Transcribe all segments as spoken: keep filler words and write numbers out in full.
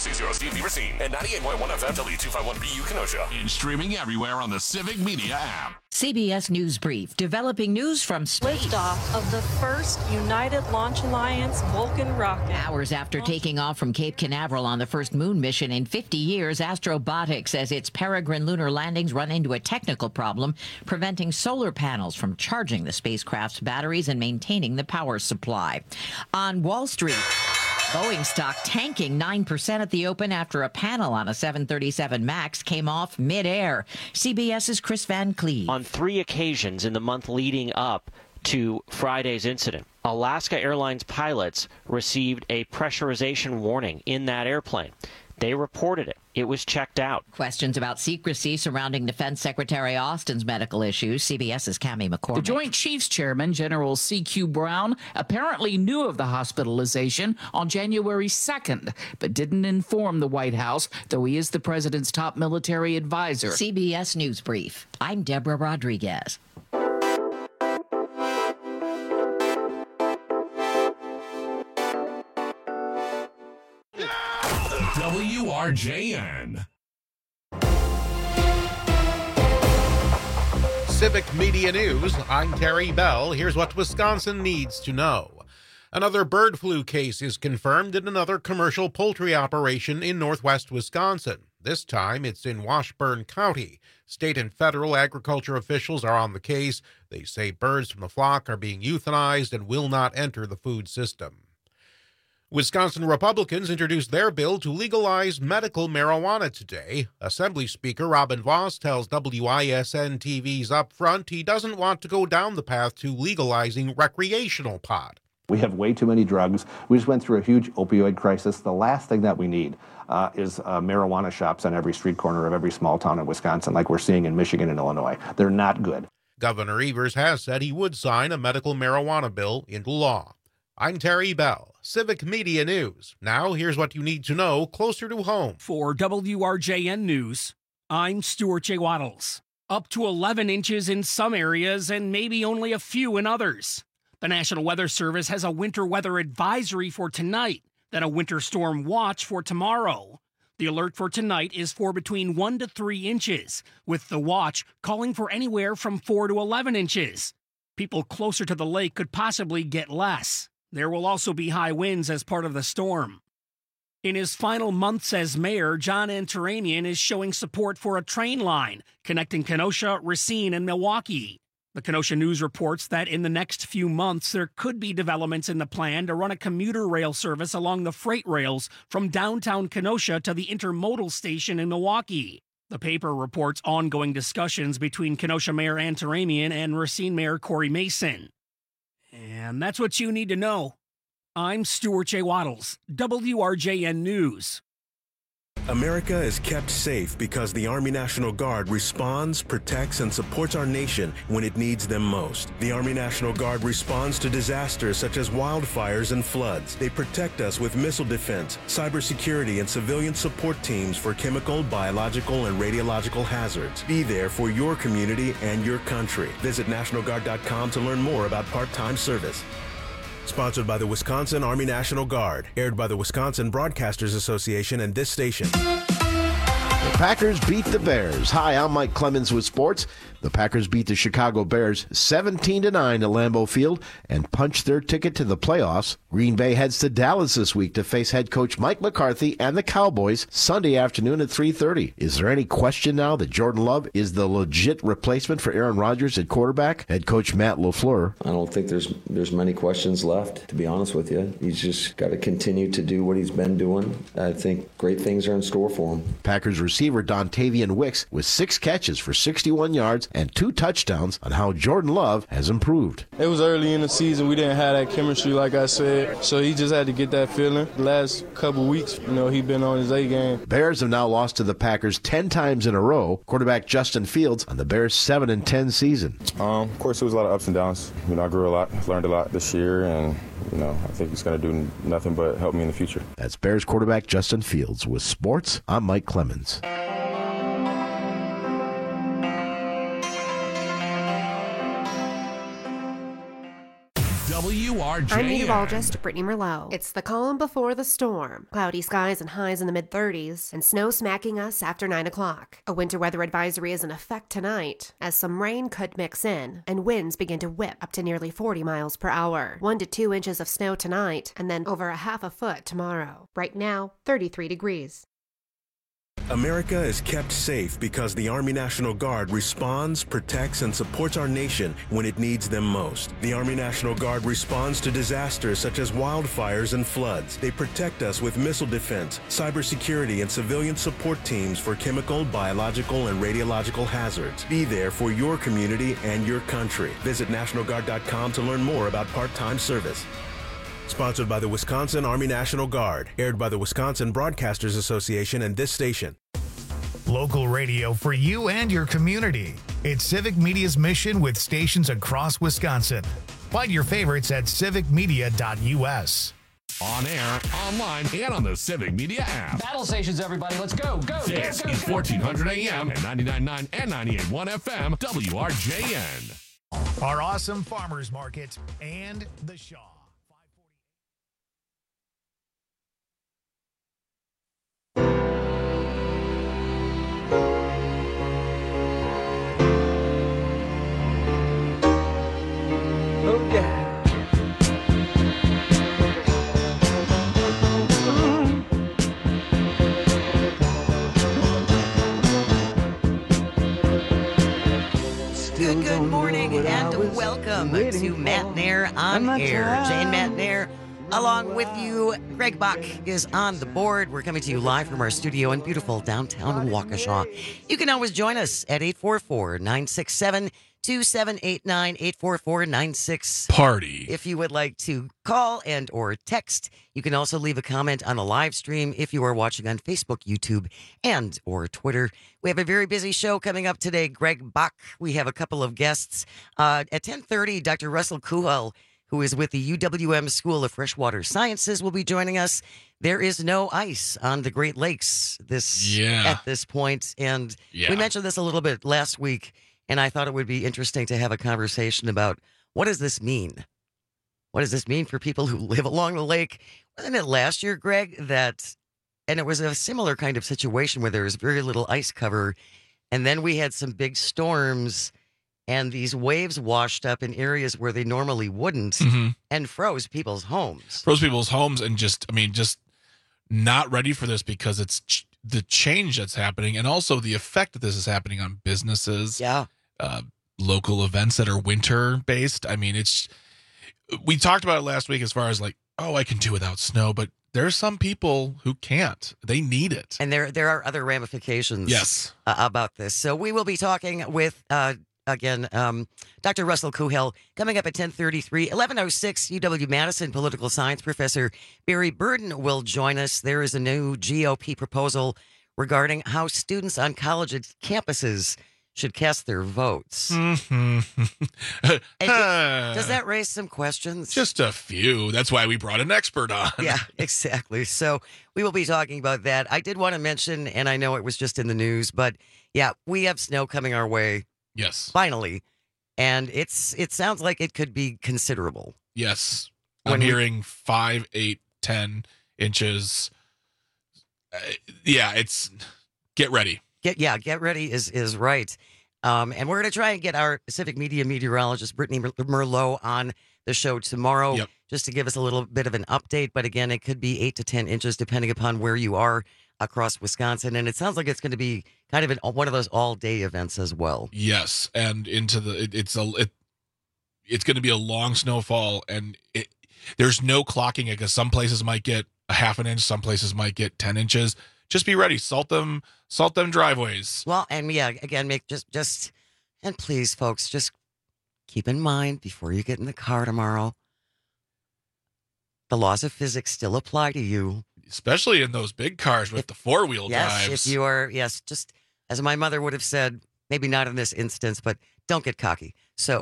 six zero Steve Beaver Scene and ninety-eight point one F M W two fifty-one B U Kenosha. And streaming everywhere on the Civic Media app. C B S News Brief, developing news from space. Liftoff of the first United Launch Alliance Vulcan rocket. Hours after taking off from Cape Canaveral on the first moon mission in fifty years, Astrobotic says its Peregrine lunar landings run into a technical problem, preventing solar panels from charging the spacecraft's batteries and maintaining the power supply. On Wall Street, Boeing stock tanking nine percent at the open after a panel on a seven thirty-seven MAX came off midair. CBS's Chris Van Cleve. On three occasions in the month leading up to Friday's incident, Alaska Airlines pilots received a pressurization warning in that airplane. They reported it. It was checked out. Questions about secrecy surrounding Defense Secretary Austin's medical issues. CBS's Cammie McCormick. The Joint Chiefs Chairman, General C Q Brown, apparently knew of the hospitalization on January second, but didn't inform the White House, though he is the president's top military advisor. C B S News Brief. I'm Deborah Rodriguez. W R J N. Civic Media News, I'm Terry Bell. Here's what Wisconsin needs to know. Another bird flu case is confirmed in another commercial poultry operation in northwest Wisconsin. This time it's in Washburn County. State and federal agriculture officials are on the case. They say birds from the flock are being euthanized and will not enter the food system. Wisconsin Republicans introduced their bill to legalize medical marijuana today. Assembly Speaker Robin Vos tells W I S N T V's Upfront he doesn't want to go down the path to legalizing recreational pot. We have way too many drugs. We just went through a huge opioid crisis. The last thing that we need uh, is uh, marijuana shops on every street corner of every small town in Wisconsin, like we're seeing in Michigan and Illinois. They're not good. Governor Evers has said he would sign a medical marijuana bill into law. I'm Terry Bell, Civic Media News. Now, here's what you need to know closer to home. For W R J N News, I'm Stuart J. Waddles. Up to eleven inches in some areas and maybe only a few in others. The National Weather Service has a winter weather advisory for tonight, then a winter storm watch for tomorrow. The alert for tonight is for between one to three inches, with the watch calling for anywhere from four to eleven inches. People closer to the lake could possibly get less. There will also be high winds as part of the storm. In his final months as mayor, John Antaramian is showing support for a train line connecting Kenosha, Racine, and Milwaukee. The Kenosha News reports that in the next few months, there could be developments in the plan to run a commuter rail service along the freight rails from downtown Kenosha to the intermodal station in Milwaukee. The paper reports ongoing discussions between Kenosha Mayor Antaramian and Racine Mayor Corey Mason. And that's what you need to know. I'm Stuart J. Waddles, W R J N News. America is kept safe because the Army National Guard responds, protects, and supports our nation when it needs them most. The Army National Guard responds to disasters such as wildfires and floods. They protect us with missile defense, cybersecurity, and civilian support teams for chemical, biological, and radiological hazards. Be there for your community and your country. Visit National Guard dot com to learn more about part-time service. Sponsored by the Wisconsin Army National Guard. Aired by the Wisconsin Broadcasters Association and this station. The Packers beat the Bears. Hi, I'm Mike Clemens with sports. The Packers beat the Chicago Bears seventeen to nine at Lambeau Field and punched their ticket to the playoffs. Green Bay heads to Dallas this week to face head coach Mike McCarthy and the Cowboys Sunday afternoon at three thirty. Is there any question now that Jordan Love is the legit replacement for Aaron Rodgers at quarterback? Head coach Matt LaFleur. I don't think there's there's many questions left, to be honest with you. He's just got to continue to do what he's been doing. I think great things are in store for him. Packers receiver Dontavian Wicks with six catches for sixty-one yards and two touchdowns on how Jordan Love has improved. It was early in the season. We didn't have that chemistry, like I said, so he just had to get that feeling. The last couple weeks, you know, he's been on his A game. Bears have now lost to the Packers ten times in a row. Quarterback Justin Fields on the Bears' seven and ten season. Um, of course, it was a lot of ups and downs. You know, I grew a lot, learned a lot this year, and you know, I think he's going to do nothing but help me in the future. That's Bears quarterback Justin Fields. With sports, I'm Mike Clemens. W R R J N. I'm meteorologist Brittany Merlot. It's the calm before the storm. Cloudy skies and highs in the mid thirties, and snow smacking us after nine o'clock. A winter weather advisory is in effect tonight, as some rain could mix in, and winds begin to whip up to nearly forty miles per hour. One to two inches of snow tonight, and then over a half a foot tomorrow. Right now, thirty-three degrees. America is kept safe because the Army National Guard responds, protects, and supports our nation when it needs them most. The Army National Guard responds to disasters such as wildfires and floods. They protect us with missile defense, cybersecurity, and civilian support teams for chemical, biological, and radiological hazards. Be there for your community and your country. Visit National Guard dot com to learn more about part-time service. Sponsored by the Wisconsin Army National Guard. Aired by the Wisconsin Broadcasters Association and this station. Local radio for you and your community. It's Civic Media's mission with stations across Wisconsin. Find your favorites at civic media dot u s. On air, online, and on the Civic Media app. Battle stations, everybody. Let's go, go, This go, go, is go. fourteen hundred A M and ninety-nine point nine and ninety-eight point one F M, W R J N. Our awesome farmers market and the Shaw. Oh, yeah. Good, good morning and welcome to Matt Nair on Air. Jane Matt Nair along with you. Greg Bach is on the board. We're coming to you live from our studio in beautiful downtown Waukesha. You can always join us at eight four four, nine six seven, two seven eight nine, eight four four, nine six Party. If you would like to call and or text, you can also leave a comment on the live stream if you are watching on Facebook, YouTube, and or Twitter. We have a very busy show coming up today. Greg Bach, we have a couple of guests. Uh, at ten thirty, Doctor Russell Kuhel, who is with the U W M School of Freshwater Sciences, will be joining us. There is no ice on the Great Lakes this Yeah. at this point, and Yeah. we mentioned this a little bit last week, and I thought it would be interesting to have a conversation about what does this mean? What does this mean for people who live along the lake? Wasn't it last year, Greg, that, and it was a similar kind of situation where there was very little ice cover, and then we had some big storms, and these waves washed up in areas where they normally wouldn't Mhm. and froze people's homes. Froze people's homes and just, I mean, just not ready for this because it's ch- the change that's happening and also the effect that this is happening on businesses. Yeah. Uh, local events that are winter based. I mean, it's, we talked about it last week as far as like, oh, I can do without snow, but there's some people who can't. They need it. And there there are other ramifications Yes. uh, about this. So we will be talking with, uh, again, um, Doctor Russell Kuhel coming up at ten thirty-three. eleven oh six, U W-Madison political science professor Barry Burden will join us. There is a new G O P proposal regarding how students on college campuses should cast their votes. Mhm. And it- does that raise some questions? Just a few. That's why we brought an expert on. Yeah, exactly. So we will be talking about that. I did want to mention, and I know it was just in the news, but yeah, we have snow coming our way. Yes. Finally. And it's it sounds like it could be considerable. Yes. When I'm we- hearing five, eight, ten inches. Uh, yeah, it's get ready. Get yeah, get ready is is right. Um, and we're going to try and get our Civic Media meteorologist, Brittany Mer- Merlot, on the show tomorrow Yep. just to give us a little bit of an update. But again, it could be eight to ten inches depending upon where you are across Wisconsin. And it sounds like it's going to be kind of an, one of those all-day events as well. Yes, and into the it, it's a it, it's going to be a long snowfall, and it, there's no clocking it because some places might get a half an inch, some places might get ten inches. Just be ready, salt them, salt them driveways. Well, and yeah, again, make just just and please, folks, just keep in mind before you get in the car tomorrow, the laws of physics still apply to you. Especially in those big cars with the four wheel Yes, drives. if you are, yes, just as my mother would have said, maybe not in this instance, but don't get cocky. So,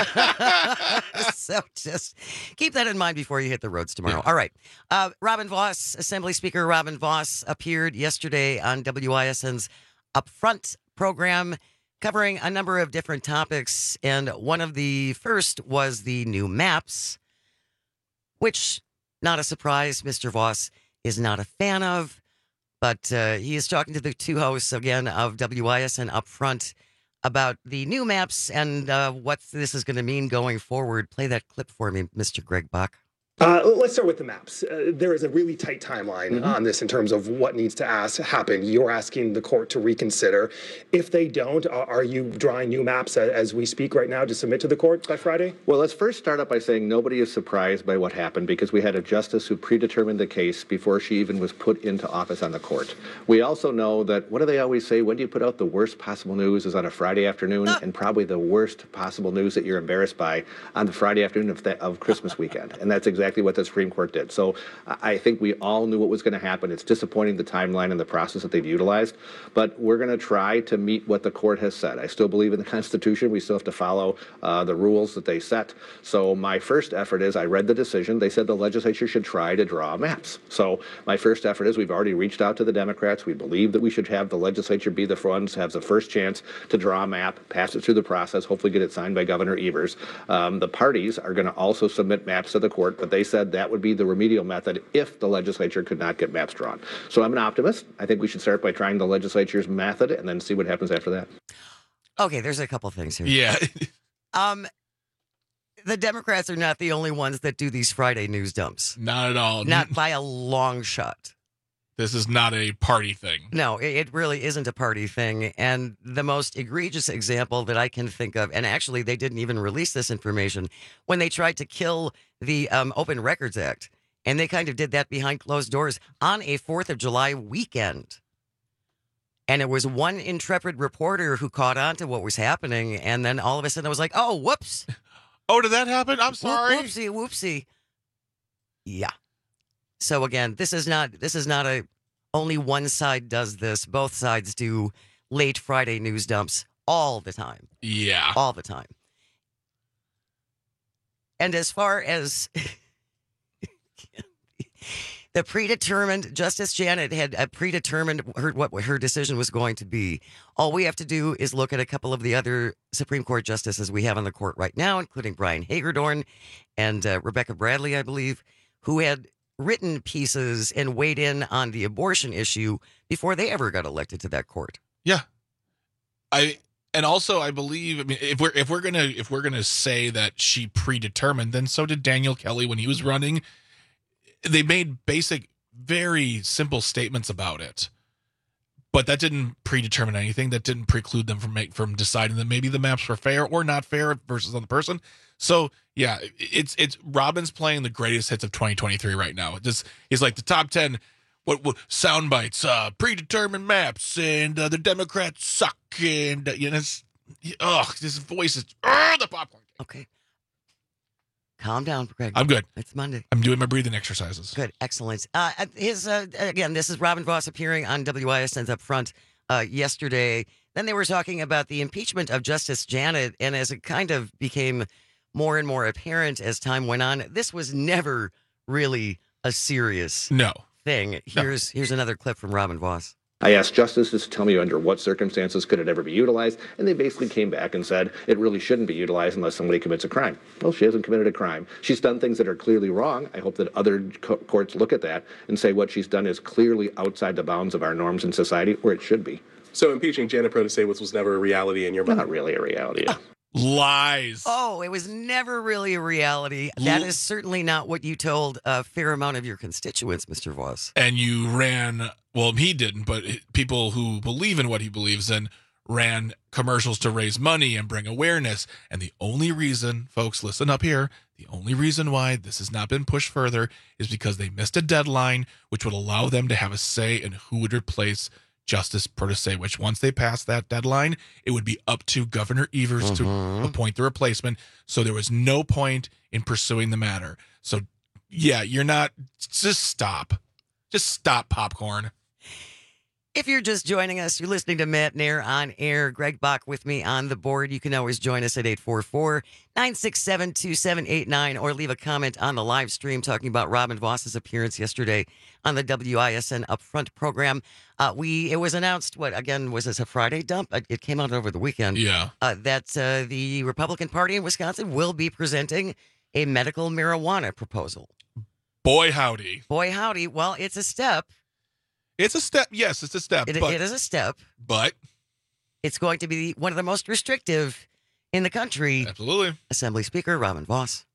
so just keep that in mind before you hit the roads tomorrow. All right. Uh, Robin Voss, Assembly Speaker Robin Voss, appeared yesterday on W I S N's Upfront program, covering a number of different topics. And one of the first was the new maps. which, not a surprise, Mister Voss is not a fan of. But uh, he is talking to the two hosts, again, of W I S N up front about the new maps and uh, what this is going to mean going forward. Play that clip for me, Mister Greg Bach. Uh, let's start with the maps. Uh, there is a really tight timeline mm-hmm. on this in terms of what needs to ask, happen. You're asking the court to reconsider. If they don't, uh, are you drawing new maps as, as we speak right now to submit to the court by Friday? Well, let's first start out by saying nobody is surprised by what happened because we had a justice who predetermined the case before she even was put into office on the court. We also know that, what do they always say? When do you put out the worst possible news is on a Friday afternoon, and probably the worst possible news that you're embarrassed by on the Friday afternoon of, the, of Christmas weekend. And that's exactly Exactly what the Supreme Court did. So I think we all knew what was going to happen. It's disappointing, the timeline and the process that they've utilized, but we're going to try to meet what the court has said. I still believe in the Constitution. We still have to follow uh, the rules that they set. So my first effort is, I read the decision. They said the legislature should try to draw maps. So my first effort is, we've already reached out to the Democrats. We believe that we should have the legislature be the ones, have the first chance to draw a map, pass it through the process, hopefully get it signed by Governor Evers. Um, the parties are going to also submit maps to the court, but they said that would be the remedial method if the legislature could not get maps drawn. So I'm an optimist. I think we should start by trying the legislature's method and then see what happens after that. Okay, there's a couple things here. Yeah. um, the Democrats are not the only ones that do these Friday news dumps. Not at all. Not by a long shot. This is not a party thing. No, it really isn't a party thing. And the most egregious example that I can think of, and actually they didn't even release this information, when they tried to kill the um, Open Records Act. And they kind of did that behind closed doors on a fourth of July weekend. And it was one intrepid reporter who caught on to what was happening. And then all of a sudden it was like, oh, whoops. Oh, did that happen? I'm sorry. Whoopsie, whoopsie. Yeah. So again, this is not this is not a only one side does this. Both sides do late Friday news dumps all the time. Yeah. All the time. And as far as the predetermined, Justice Janet had a predetermined her, what her decision was going to be. All we have to do is look at a couple of the other Supreme Court justices we have on the court right now, including Brian Hagedorn and uh, Rebecca Bradley, I believe, who had written pieces and weighed in on the abortion issue before they ever got elected to that court. Yeah. I and also I believe I mean if we're if we're gonna if we're gonna say that she predetermined, then so did Daniel Kelly when he was running. They made basic, very simple statements about it. But that didn't predetermine anything. That didn't preclude them from make from deciding that maybe the maps were fair or not fair versus on the person. So yeah, it's it's Robin's playing the greatest hits of twenty twenty-three right now. This is like the top ten what, what sound bites, uh, predetermined maps, and uh, the Democrats suck, and uh, you know, it's, oh, this voice is uh, the popcorn. Okay, calm down, Greg. I'm good. It's Monday. I'm doing my breathing exercises. Good, excellent. Uh, his uh, again, this is Robin Voss appearing on W I S N's Up Front uh, yesterday. Then they were talking about the impeachment of Justice Janet, and as it kind of became more and more apparent as time went on, this was never really a serious no thing. Here's no. here's another clip from Robin Voss. I asked justices to tell me under what circumstances could it ever be utilized, and they basically came back and said it really shouldn't be utilized unless somebody commits a crime. Well, she hasn't committed a crime. She's done things that are clearly wrong. I hope that other co- courts look at that and say what she's done is clearly outside the bounds of our norms in society, where it should be. So impeaching Janet Protasiewicz was never a reality in your mind? Not really a reality. Oh. Lies. Oh, it was never really a reality. That is certainly not what you told a fair amount of your constituents, Mister Voss. And you ran, well, he didn't, but people who believe in what he believes in ran commercials to raise money and bring awareness. And the only reason, folks, listen up here, the only reason why this has not been pushed further is because they missed a deadline, which would allow them to have a say in who would replace Justice Protasiewicz. Once they passed that deadline, it would be up to Governor Evers mm-hmm. to appoint the replacement. So there was no point in pursuing the matter. So, yeah, you're not. Just stop. Just stop, popcorn. If you're just joining us, you're listening to Matt Nair on air. Greg Bach with me on the board. You can always join us at eight four four, nine six seven, two seven eight nine or leave a comment on the live stream talking about Robin Voss's appearance yesterday on the W I S N Upfront program. Uh, we It was announced, what, again, was this a Friday dump? It came out over the weekend. Yeah. Uh, that uh, the Republican Party in Wisconsin will be presenting a medical marijuana proposal. Boy, howdy. Boy, howdy. Well, it's a step. It's a step. Yes, it's a step. It, but, it is a step. But it's going to be one of the most restrictive in the country. Absolutely. Assembly Speaker Robin Vos.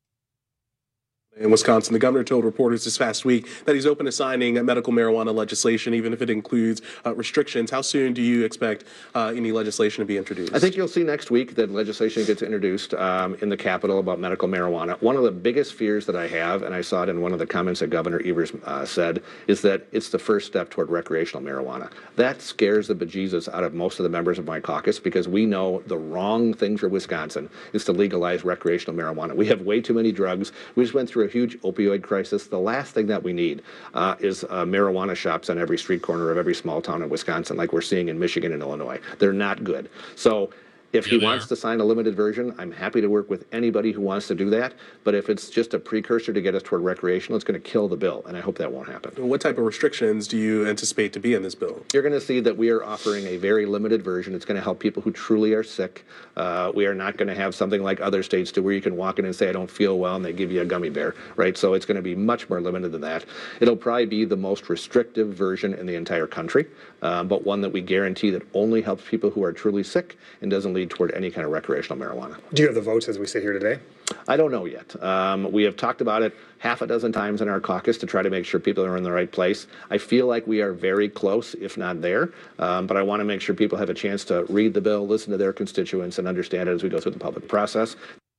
In Wisconsin, the governor told reporters this past week that he's open to signing medical marijuana legislation, even if it includes uh, restrictions. How soon do you expect uh, any legislation to be introduced? I think you'll see next week that legislation gets introduced um, in the Capitol about medical marijuana. One of the biggest fears that I have, and I saw it in one of the comments that Governor Evers uh, said, is that it's the first step toward recreational marijuana. That scares the bejesus out of most of the members of my caucus, because we know the wrong thing for Wisconsin is to legalize recreational marijuana. We have way too many drugs. We just went through a huge opioid crisis. The last thing that we need uh, is uh, marijuana shops on every street corner of every small town in Wisconsin, like we're seeing in Michigan and Illinois. They're not good. So if he wants to sign a limited version, I'm happy to work with anybody who wants to do that. But if it's just a precursor to get us toward recreational, it's going to kill the bill, and I hope that won't happen. What type of restrictions do you anticipate to be in this bill? You're going to see that we are offering a very limited version. It's going to help people who truly are sick. Uh, we are not going to have something like other states do, where you can walk in and say, I don't feel well, and they give you a gummy bear, right? So it's going to be much more limited than that. It'll probably be the most restrictive version in the entire country, um, but one that we guarantee that only helps people who are truly sick and doesn't lead toward any kind of recreational marijuana. Do you have the votes as we sit here today? I don't know yet. Um, we have talked about it half a dozen times in our caucus to try to make sure people are in the right place. I feel like we are very close, if not there, um, but I want to make sure people have a chance to read the bill, listen to their constituents, and understand it as we go through the public process.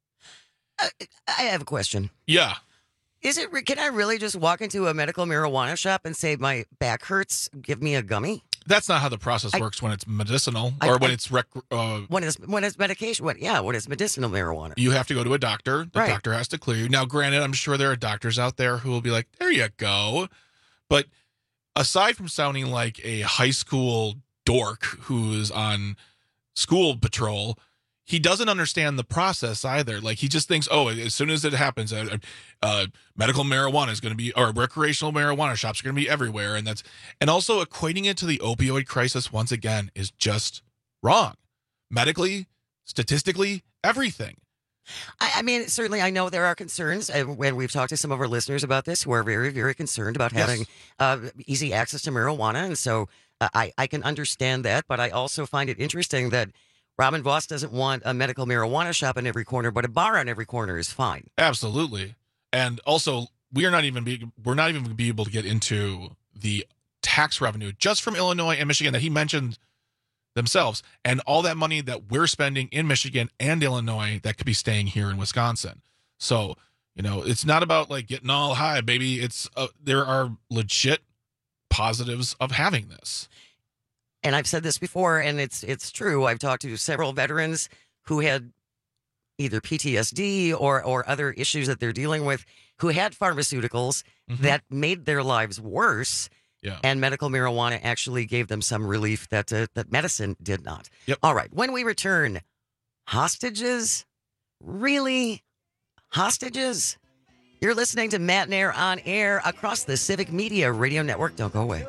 Uh, I have a question. Yeah. Is it? Can I really just walk into a medical marijuana shop and say my back hurts, give me a gummy? That's not how the process I, works when it's medicinal I, or when I, it's rec. Uh, when it's when it's medication. When, yeah, when it's medicinal marijuana. You have to go to a doctor. The right. doctor has to clear you. Now, granted, I'm sure there are doctors out there who will be like, "There you go," but aside from sounding like a high school dork who is on school patrol, he doesn't understand the process either. Like, he just thinks, oh, as soon as it happens, uh, uh, medical marijuana is going to be, or recreational marijuana shops are going to be everywhere. And that's, and also equating it to the opioid crisis once again is just wrong. Medically, statistically, everything. I, I mean, certainly I know there are concerns, and when we've talked to some of our listeners about this who are very, very concerned about having yes. uh, easy access to marijuana. And so uh, I, I can understand that, but I also find it interesting that Robin Vos doesn't want a medical marijuana shop in every corner, but a bar on every corner is fine. Absolutely. And also, we are not even be, we're not even going to be able to get into the tax revenue just from Illinois and Michigan that he mentioned themselves, and all that money that we're spending in Michigan and Illinois that could be staying here in Wisconsin. So, you know, it's not about like getting all high, baby. It's uh, there are legit positives of having this. And I've said this before, and it's it's true. I've talked to several veterans who had either P T S D or or other issues that they're dealing with, who had pharmaceuticals mm-hmm. that made their lives worse. Yeah. And medical marijuana actually gave them some relief that uh, that medicine did not. Yep. All right. When we return, hostages? Really? Hostages? You're listening to Matt and Air on air across the Civic Media Radio Network. Don't go away.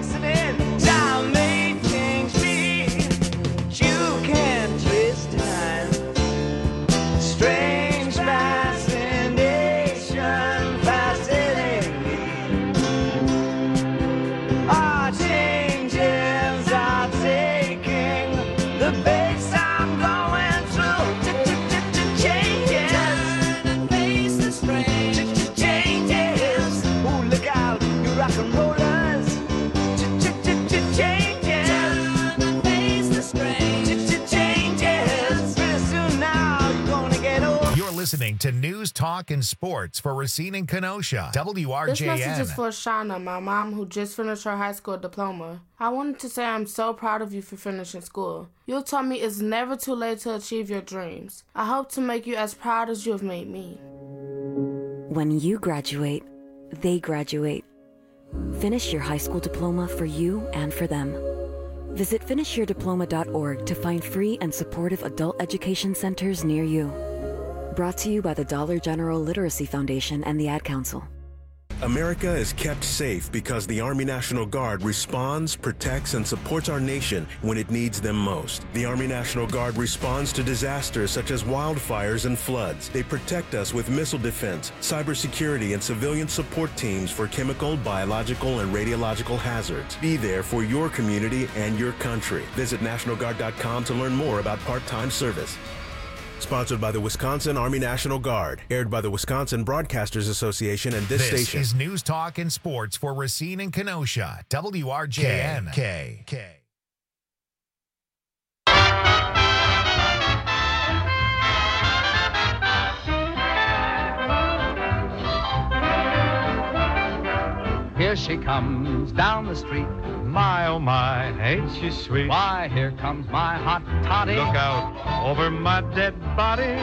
Listening to News, Talk, and Sports for Racine and Kenosha. W R J N. This message is for Shauna, my mom, who just finished her high school diploma. I wanted to say I'm so proud of you for finishing school. You told me it's never too late to achieve your dreams. I hope to make you as proud as you have made me. When you graduate, they graduate. Finish your high school diploma for you and for them. Visit finish your diploma dot org to find free and supportive adult education centers near you. Brought to you by the Dollar General Literacy Foundation and the Ad Council. America is kept safe because the Army National Guard responds, protects, and supports our nation when it needs them most. The Army National Guard responds to disasters such as wildfires and floods. They protect us with missile defense, cybersecurity, and civilian support teams for chemical, biological, and radiological hazards. Be there for your community and your country. Visit National Guard dot com to learn more about part-time service. Sponsored by the Wisconsin Army National Guard. Aired by the Wisconsin Broadcasters Association and this, this station. This is News Talk and Sports for Racine and Kenosha. W R J N K. K. Here she comes down the street. My, oh my, ain't she sweet? Why, here comes my hot toddy. Look out over my dead body.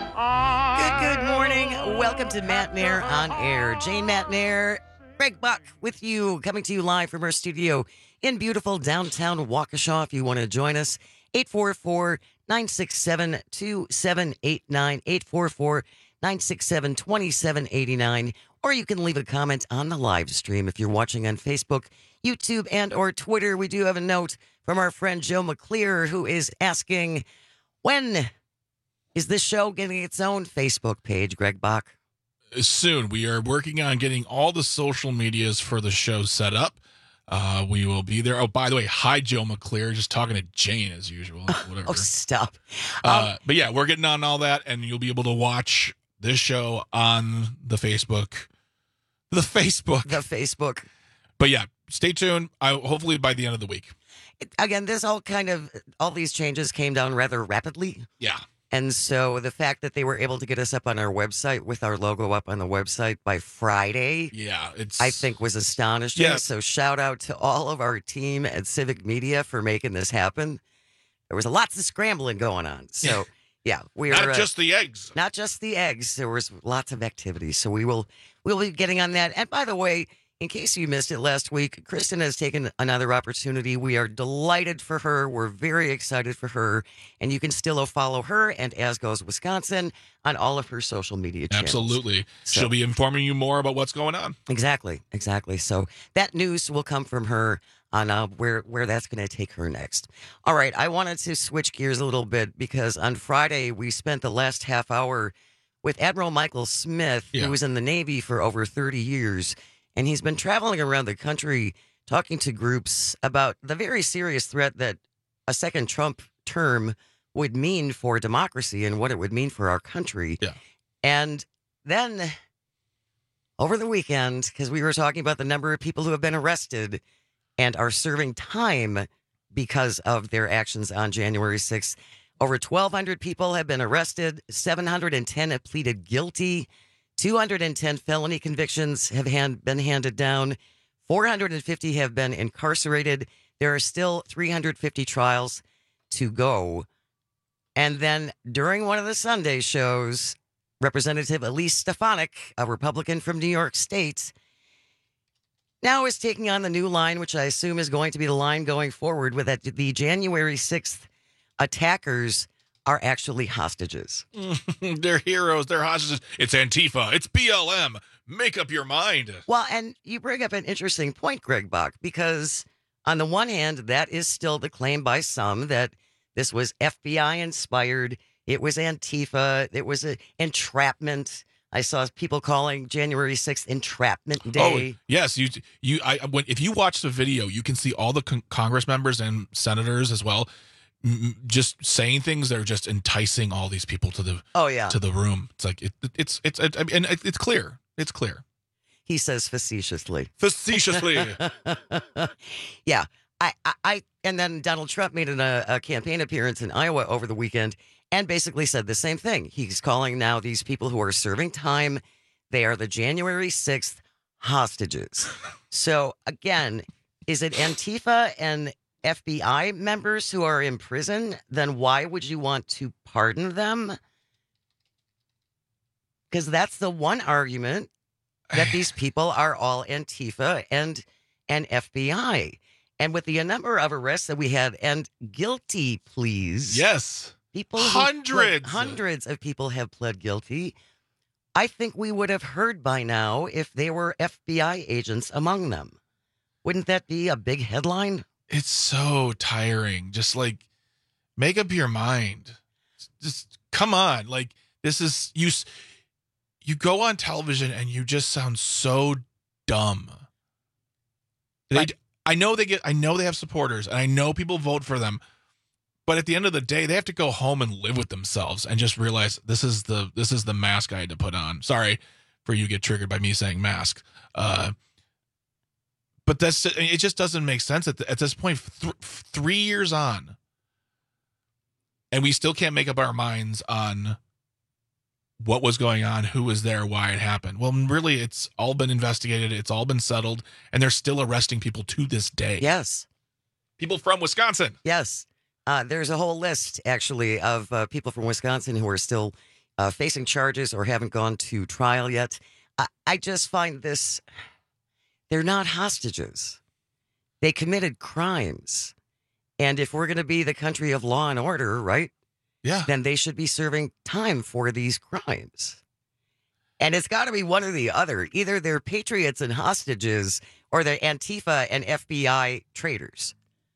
Good, good morning. Welcome to Matt Nair on Air. Jane Matt Nair, Greg Buck with you, coming to you live from our studio in beautiful downtown Waukesha. If you want to join us, eight four four, nine six seven, two seven eight nine, eight four four, nine six seven, two seven eight nine. Or you can leave a comment on the live stream if you're watching on Facebook, YouTube, and or Twitter. We do have a note from our friend Joe McClear, who is asking, when is this show getting its own Facebook page, Greg Bach? Soon. We are working on getting all the social medias for the show set up. Uh, we will be there. Oh, by the way, hi, Joe McClear. Just talking to Jane as usual. Whatever. Oh, stop. Uh, Um, but yeah, we're getting on all that, and you'll be able to watch this show on the Facebook. The Facebook. The Facebook. But yeah, stay tuned. I hopefully by the end of the week. Again, this all kind of, all these changes came down rather rapidly. Yeah. And so the fact that they were able to get us up on our website with our logo up on the website by Friday, yeah, it's I think was astonishing. Yeah. So shout out to all of our team at Civic Media for making this happen. There was lots of scrambling going on. So yeah, we're not uh, just the eggs. Not just the eggs. There was lots of activity. So we will we'll be getting on that. And by the way, in case you missed it last week, Kristen has taken another opportunity. We are delighted for her. We're very excited for her. And you can still follow her and As Goes Wisconsin on all of her social media channels. Absolutely. So- She'll be informing you more about what's going on. Exactly, exactly. So that news will come from her on uh, where, where that's going to take her next. All right, I wanted to switch gears a little bit because on Friday we spent the last half hour with Admiral Michael Smith, Yeah. who was in the Navy for over thirty years. And he's been traveling around the country talking to groups about the very serious threat that a second Trump term would mean for democracy and what it would mean for our country. Yeah. And then over the weekend, because we were talking about the number of people who have been arrested and are serving time because of their actions on January sixth, over twelve hundred people have been arrested, seven hundred ten have pleaded guilty. two hundred ten felony convictions have hand, been handed down. four hundred fifty have been incarcerated. There are still three hundred fifty trials to go. And then during one of the Sunday shows, Representative Elise Stefanik, a Republican from New York State, now is taking on the new line, which I assume is going to be the line going forward, with that the January sixth attackers are actually hostages. They're heroes. They're hostages. It's Antifa. It's B L M. Make up your mind. Well, and you bring up an interesting point, Greg Bach, because on the one hand, that is still the claim by some that this was F B I inspired. It was Antifa. It was an entrapment. I saw people calling January sixth Entrapment Day. Oh, yes. You, you, I, when, if you watch the video, you can see all the con- Congress members and senators as well, m- just saying things that are just enticing all these people to the, Oh, yeah. to the room. It's like, it, it's, it's, it, I mean, and it, it's clear. It's clear. He says facetiously. Facetiously. Yeah. I, I, I, and then Donald Trump made an, a, a campaign appearance in Iowa over the weekend and basically said the same thing. He's calling now these people who are serving time, they are the January sixth hostages. So again, is it Antifa and F B I members who are in prison? Then why would you want to pardon them? Because that's the one argument, that these people are all Antifa and, and F B I. And with the number of arrests that we had and guilty pleas. Yes. People who Hundreds. pled- hundreds of people have pled guilty. I think we would have heard by now if there were F B I agents among them. Wouldn't that be a big headline? It's so tiring. Just like, make up your mind. Just come on. Like, this is, you, you go on television and you just sound so dumb. They, I know they get, I know they have supporters and I know people vote for them. But at the end of the day, they have to go home and live with themselves and just realize this is the this is the mask I had to put on. Sorry for you to get triggered by me saying mask. Uh, but that's it. Just doesn't make sense at, the, at this point. Th- three years on, and we still can't make up our minds on what was going on, who was there, why it happened. Well, really, it's all been investigated. It's all been settled, and they're still arresting people to this day. Yes, people from Wisconsin. Yes. Uh, there's a whole list, actually, of uh, people from Wisconsin who are still uh, facing charges or haven't gone to trial yet. I, I just find this, they're not hostages. They committed crimes. And if we're going to be the country of law and order, right? Yeah. Then they should be serving time for these crimes. And it's got to be one or the other. Either they're patriots and hostages or they're Antifa and F B I traitors.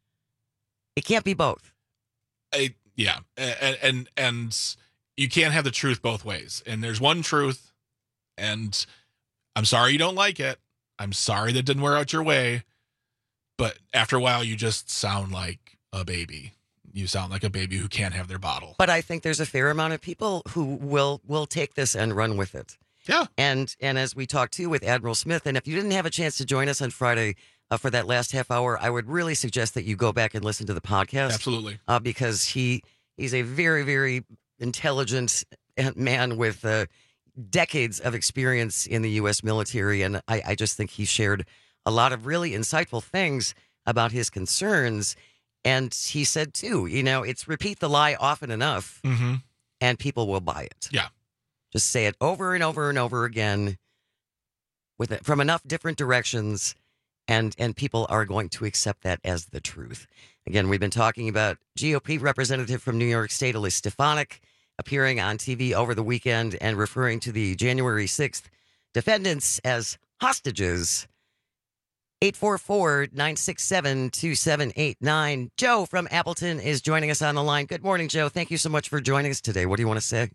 It can't be both. I, yeah, and, and and you can't have the truth both ways. And there's one truth, and I'm sorry you don't like it. I'm sorry that didn't wear out your way. But after a while, you just sound like a baby. You sound like a baby who can't have their bottle. But I think there's a fair amount of people who will will take this and run with it. Yeah. And and as we talked to with Admiral Smith, and if you didn't have a chance to join us on Friday, Uh, for that last half hour, I would really suggest that you go back and listen to the podcast. Absolutely. Uh, because he he's a very, very intelligent man with uh, decades of experience in the U S military. And I, I just think he shared a lot of really insightful things about his concerns. And he said, too, you know, it's repeat the lie often enough mm-hmm. and people will buy it. Yeah. Just say it over and over and over again with it, from enough different directions. And and people are going to accept that as the truth. Again, we've been talking about G O P representative from New York State, Elise Stefanik, appearing on T V over the weekend and referring to the January sixth defendants as hostages. eight four four, nine six seven, two seven eight nine. Joe from Appleton is joining us on the line. Good morning, Joe. Thank you so much for joining us today. What do you want to say?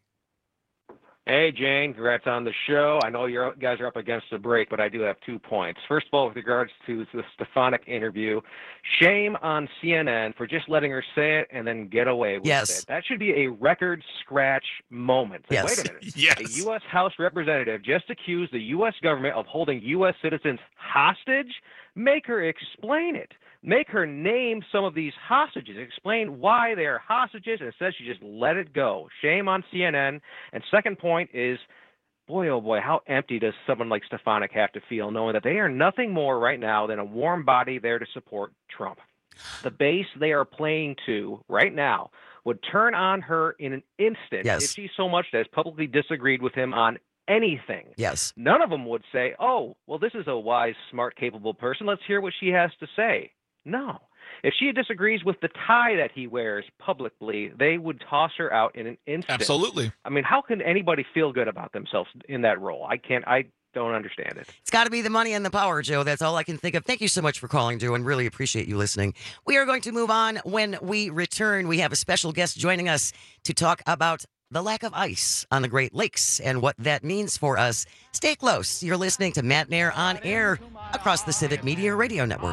Hey, Jane, congrats on the show. I know you guys are up against the break, but I do have two points. First of all, with regards to the Stefanik interview, shame on C N N for just letting her say it and then get away with yes. it. That should be a record scratch moment. Yes. Wait a minute. Yes. A U S House representative just accused the U S government of holding U S citizens hostage? Make her explain it. Make her name some of these hostages. Explain why they are hostages. Instead, she just let it go. Shame on C N N. And second point is, boy, oh boy, how empty does someone like Stefanik have to feel knowing that they are nothing more right now than a warm body there to support Trump. The base they are playing to right now would turn on her in an instant yes. if she so much as publicly disagreed with him on anything. Yes. None of them would say, oh, well, this is a wise, smart, capable person. Let's hear what she has to say. No. If she disagrees with the tie that he wears publicly, they would toss her out in an instant. Absolutely. I mean, how can anybody feel good about themselves in that role? I can't, I don't understand it. It's got to be the money and the power, Joe. That's all I can think of. Thank you so much for calling, Joe, and really appreciate you listening. We are going to move on. When we return, we have a special guest joining us to talk about the lack of ice on the Great Lakes and what that means for us. Stay close. You're listening to Matt Nair on air across the Civic Media Radio Network.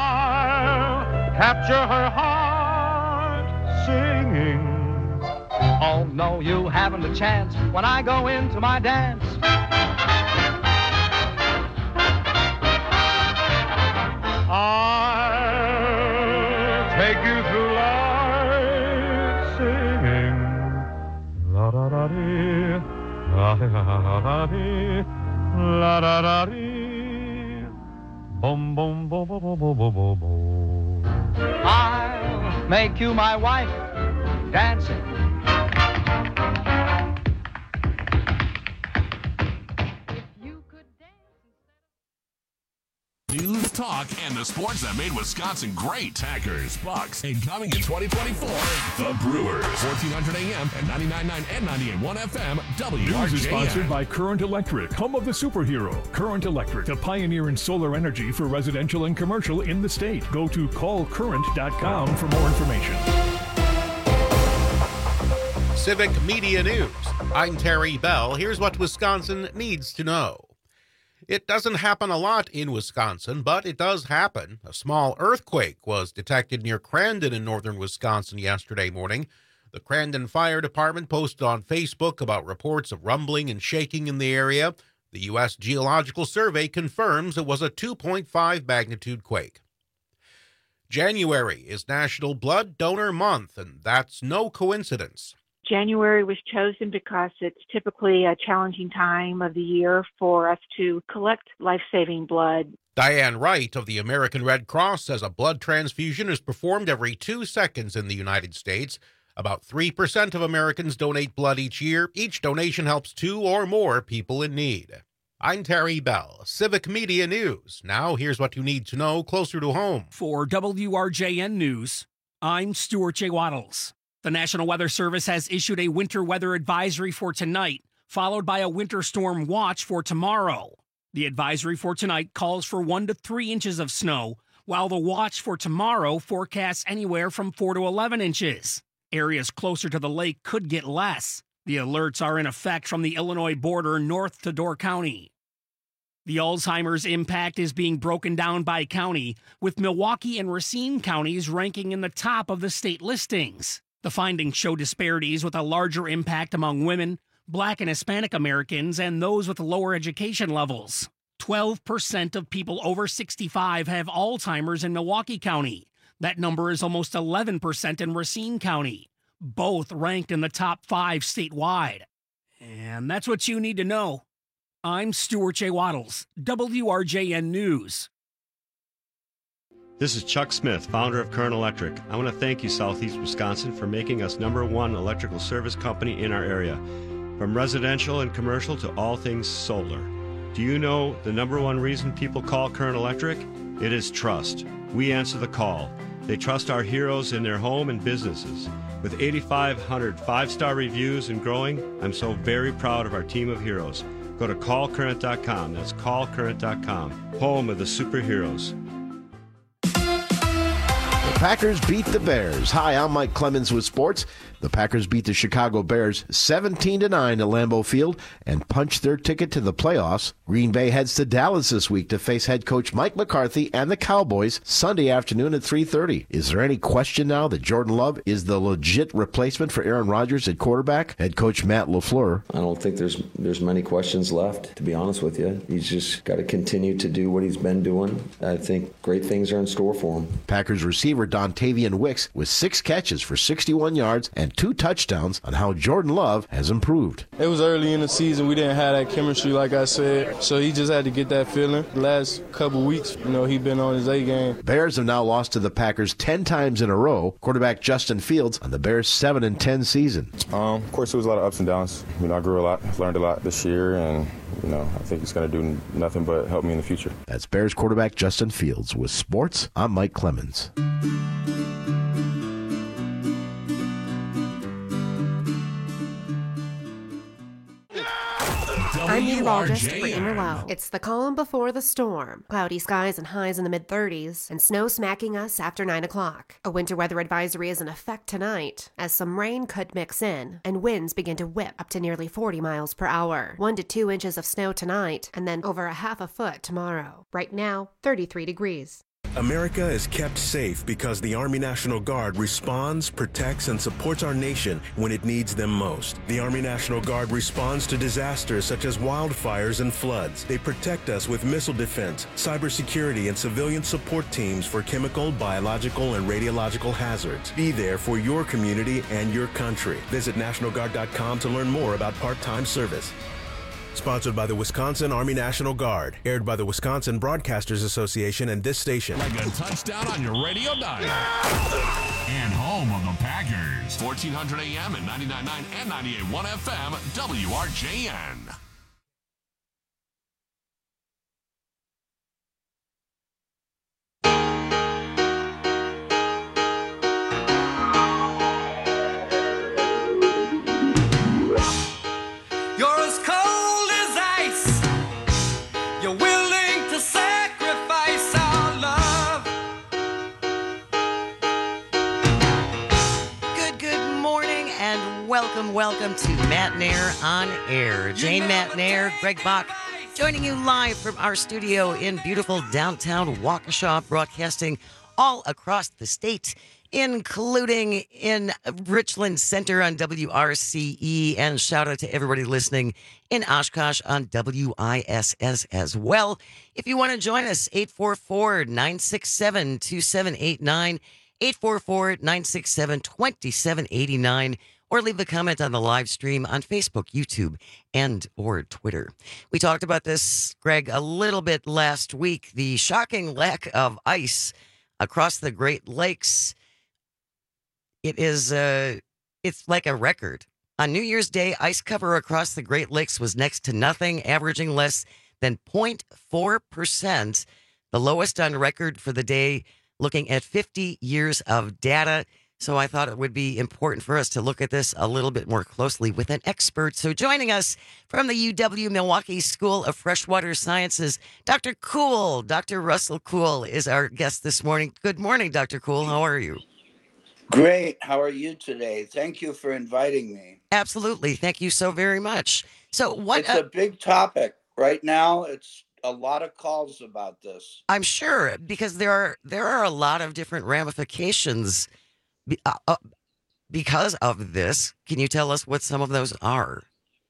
Capture her heart singing. Oh, no, you haven't a chance when I go into my dance. I'll take you through life singing. La da da dee, la da da dee, la da da dee, boom boom boom boom boom boom boom boom. I'll make you my wife, dancing. News, talk, and the sports that made Wisconsin great. Packers, Bucks, and coming in twenty twenty-four, the Brewers. fourteen hundred A M and ninety-nine point nine and ninety-eight point one F M, W R J N. News is sponsored by Current Electric, home of the superhero. Current Electric, the pioneer in solar energy for residential and commercial in the state. Go to call current dot com for more information. Civic Media News. I'm Terry Bell. Here's what Wisconsin needs to know. It doesn't happen a lot in Wisconsin, but it does happen. A small earthquake was detected near Crandon in northern Wisconsin yesterday morning. The Crandon Fire Department posted on Facebook about reports of rumbling and shaking in the area. The U S Geological Survey confirms it was a two point five magnitude quake. January is National Blood Donor Month, and that's no coincidence. January was chosen because it's typically a challenging time of the year for us to collect life-saving blood. Diane Wright of the American Red Cross says a blood transfusion is performed every two seconds in the United States. About three percent of Americans donate blood each year. Each donation helps two or more people in need. I'm Terry Bell, Civic Media News. Now here's what you need to know closer to home. For W R J N News, I'm Stuart J. Waddles. The National Weather Service has issued a winter weather advisory for tonight, followed by a winter storm watch for tomorrow. The advisory for tonight calls for one to three inches of snow, while the watch for tomorrow forecasts anywhere from four to eleven inches. Areas closer to the lake could get less. The alerts are in effect from the Illinois border north to Door County. The Alzheimer's impact is being broken down by county, with Milwaukee and Racine counties ranking in the top of the state listings. The findings show disparities with a larger impact among women, Black and Hispanic Americans, and those with lower education levels. twelve percent of people over sixty-five have Alzheimer's in Milwaukee County. That number is almost eleven percent in Racine County, both ranked in the top five statewide. And that's what you need to know. I'm Stuart J. Waddles, W R J N News. This is Chuck Smith, founder of Current Electric. I want to thank you, Southeast Wisconsin, for making us number one electrical service company in our area. From residential and commercial to all things solar. Do you know the number one reason people call Current Electric? It is trust. We answer the call. They trust our heroes in their home and businesses. With eighty-five hundred five-star reviews and growing, I'm so very proud of our team of heroes. Go to call current dot com. That's call current dot com. Home of the superheroes. The Packers beat the Bears. Hi, I'm Mike Clemens with sports. The Packers beat the Chicago Bears seventeen to nine at Lambeau Field and punched their ticket to the playoffs. Green Bay heads to Dallas this week to face head coach Mike McCarthy and the Cowboys Sunday afternoon at three thirty. Is there any question now that Jordan Love is the legit replacement for Aaron Rodgers at quarterback? Head coach Matt LaFleur. I don't think there's there's many questions left, to be honest with you. He's just got to continue to do what he's been doing. I think great things are in store for him. Packers receiver Dontavian Wicks with six catches for sixty-one yards and two touchdowns on how Jordan Love has improved. It was early in the season. We didn't have that chemistry, like I said, so he just had to get that feeling. The last couple weeks, you know, he been on his A game. Bears have now lost to the Packers ten times in a row. Quarterback Justin Fields on the Bears' seven and ten season. Um, of course, it was a lot of ups and downs. You know, I grew a lot, learned a lot this year, and you know, I think it's going to do nothing but help me in the future. That's Bears quarterback Justin Fields. With sports, I'm Mike Clemens. I'm meteorologist Brittany Merlot. It's the calm before the storm. Cloudy skies and highs in the mid thirties, and snow smacking us after nine o'clock. A winter weather advisory is in effect tonight, as some rain could mix in, and winds begin to whip up to nearly forty miles per hour. One to two inches of snow tonight, and then over a half a foot tomorrow. Right now, thirty-three degrees. America is kept safe because the Army National Guard responds, protects, and supports our nation when it needs them most. The Army National Guard responds to disasters such as wildfires and floods. They protect us with missile defense, cybersecurity, and civilian support teams for chemical, biological, and radiological hazards. Be there for your community and your country. Visit National Guard dot com to learn more about part-time service. Sponsored by the Wisconsin Army National Guard. Aired by the Wisconsin Broadcasters Association and this station. Like a touchdown on your radio dial. And home of the Packers. fourteen hundred A M and ninety-nine point nine and ninety-eight point one F M, W R J N. welcome, welcome to Matt Nair on Air. Jane Matt Nair, Greg Bach, joining you live from our studio in beautiful downtown Waukesha, broadcasting all across the state, including in Richland Center on W R C E, and shout out to everybody listening in Oshkosh on W I S S as well. If you want to join us, eight four four, nine six seven, two seven eight nine, eight four four, nine six seven, two seven eight nine, or leave a comment on the live stream on Facebook, YouTube, and or Twitter. We talked about this, Greg, a little bit last week, the shocking lack of ice across the Great Lakes. It is, uh, it's like a record. On New Year's Day, ice cover across the Great Lakes was next to nothing, averaging less than zero point four percent, the lowest on record for the day, looking at fifty years of data. So I thought it would be important for us to look at this a little bit more closely with an expert. So joining us from the U W-Milwaukee School of Freshwater Sciences, Doctor Cool, Doctor Russell Cool is our guest this morning. Good morning, Doctor Cool. How are you? Great. How are you today? Thank you for inviting me. Absolutely. Thank you so very much. So what? It's a big topic right now. It's a lot of calls about this. I'm sure, because there are there are a lot of different ramifications be, uh, uh, because of this. Can you tell us what some of those are?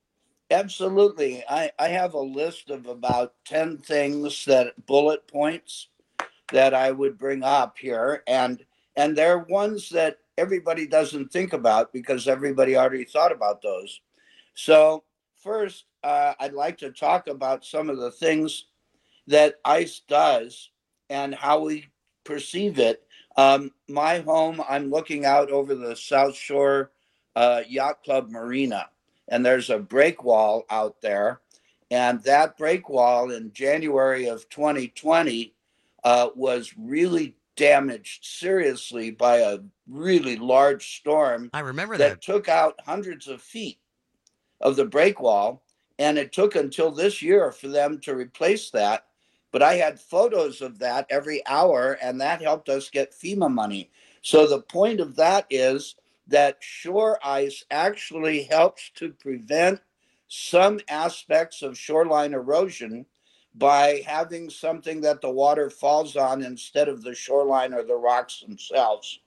Absolutely. I, I have a list of about ten things, that bullet points that I would bring up here. And and they're ones that everybody doesn't think about because everybody already thought about those. So first, uh, I'd like to talk about some of the things that ice does and how we perceive it. Um, my home, I'm looking out over the South Shore uh, Yacht Club Marina, and there's a break wall out there. And that break wall in January of twenty twenty uh, was really damaged seriously by a really large storm. I remember that. that. Took out hundreds of feet of the break wall. And it took until this year for them to replace that. But I had photos of that every hour, and that helped us get FEMA money. So the point of that is that shore ice actually helps to prevent some aspects of shoreline erosion by having something that the water falls on instead of the shoreline or the rocks themselves.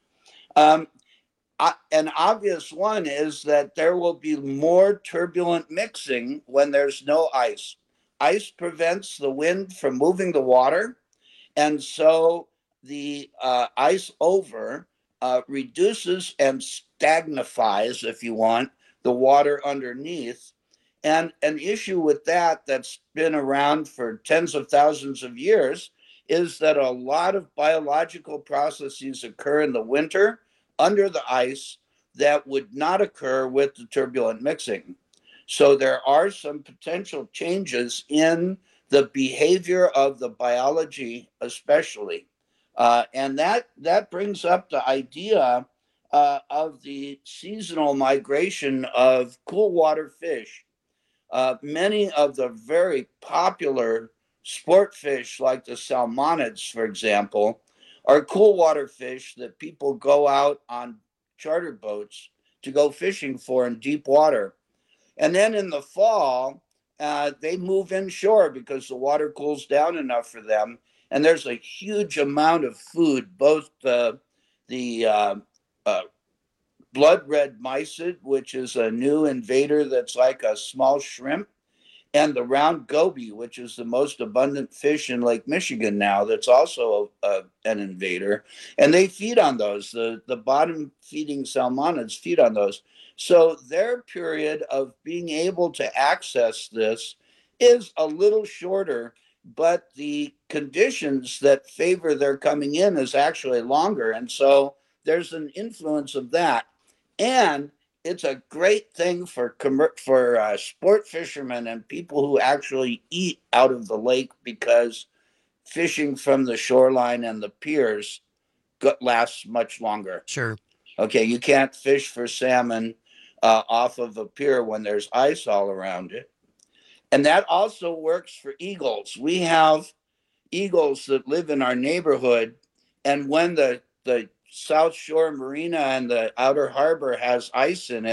Um, uh, an obvious one is that there will be more turbulent mixing when there's no ice. Ice prevents the wind from moving the water, and so the uh, ice over uh, reduces and stagnifies, if you want, the water underneath. And an issue with that that's been around for tens of thousands of years is that a lot of biological processes occur in the winter under the ice that would not occur with the turbulent mixing. So there are some potential changes in the behavior of the biology, especially. Uh, and that, that brings up the idea uh, of the seasonal migration of cool water fish. Uh, many of the very popular sport fish, like the salmonids, for example, are cool water fish that people go out on charter boats to go fishing for in deep water. And then in the fall, uh, they move inshore because the water cools down enough for them. And there's a huge amount of food, both the, the uh, uh, blood red mysid, which is a new invader that's like a small shrimp, and the round goby, which is the most abundant fish in Lake Michigan now, that's also a, a, an invader. And they feed on those. The, the bottom feeding salmonids feed on those. So their period of being able to access this is a little shorter, but the conditions that favor their coming in is actually longer. And so there's an influence of that. And it's a great thing for for uh, sport fishermen and people who actually eat out of the lake, because fishing from the shoreline and the piers go- lasts much longer. Sure. Okay, you can't fish for salmon uh, off of a pier when there's ice all around it. And that also works for eagles. We have eagles that live in our neighborhood, and when the, the South Shore Marina and the outer harbor has ice in it,